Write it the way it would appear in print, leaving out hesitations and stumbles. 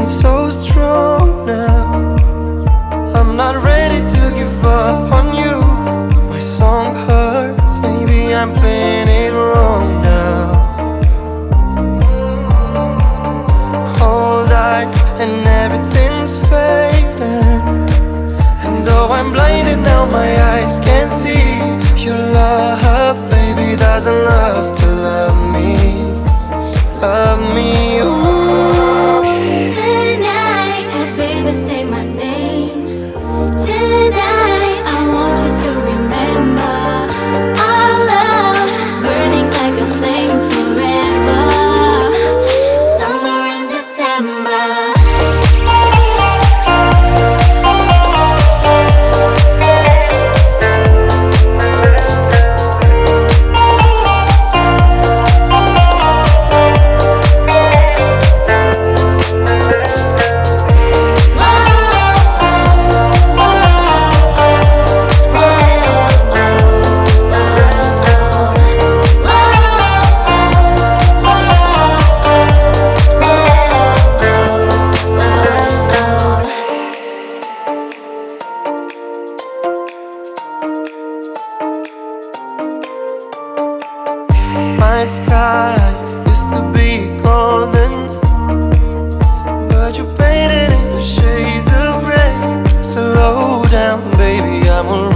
feeling so strong now. I'm not ready to give up on you. My song hurts, maybe I'm playing it wrong now. Cold eyes and everything's fading, and though I'm blinded now my eyes can't see. Your love, baby, doesn't love to love me. Love me, ooh. Tonight, baby, say my name. Tonight, I want you to remember our love burning like a flame forever. Summer in December. My sky used to be golden, but you painted it the shades of gray. Slow down, baby, I'm alright.